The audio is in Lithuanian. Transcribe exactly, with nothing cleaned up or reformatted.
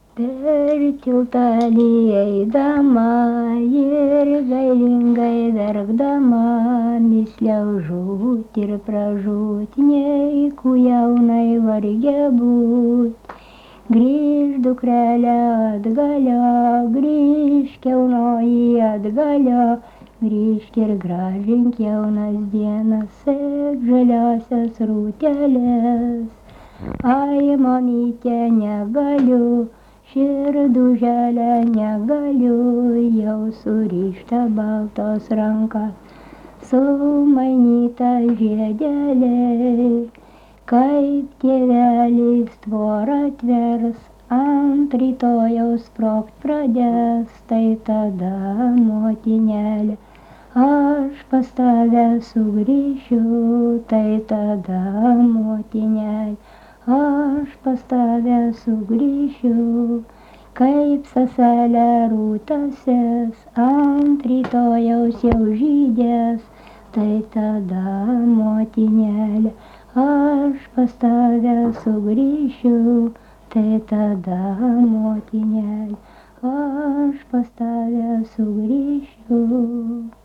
Per tiltelį eidama ir gailingai verkdama, misliau žūt ir pražūt, nei jaunai varge būt. Grįž dukrelė atgalio, grįžk jaunoji atgalio, grįžk ir gražink jaunas dienas, sek žaliasias rūtelės. Ai, mamytė, negaliu, širduželė negaliu, jau surišta baltos rankas, sumainyta žiedelė. Kaip tėvelis tvorą tvers, ant rytojaus sprogt pradės, tai tada, motinėlė, aš pas tave sugrįšiu, tai tada, motinėlė, aš pas tave sugrįšiu. Kaip saselė rūtasies, ant rytojaus jau žydės, tai tada, motinėlė, aš pas tave sugrįšiu, tai tada, motinėlė, aš pas tave sugrįšiu.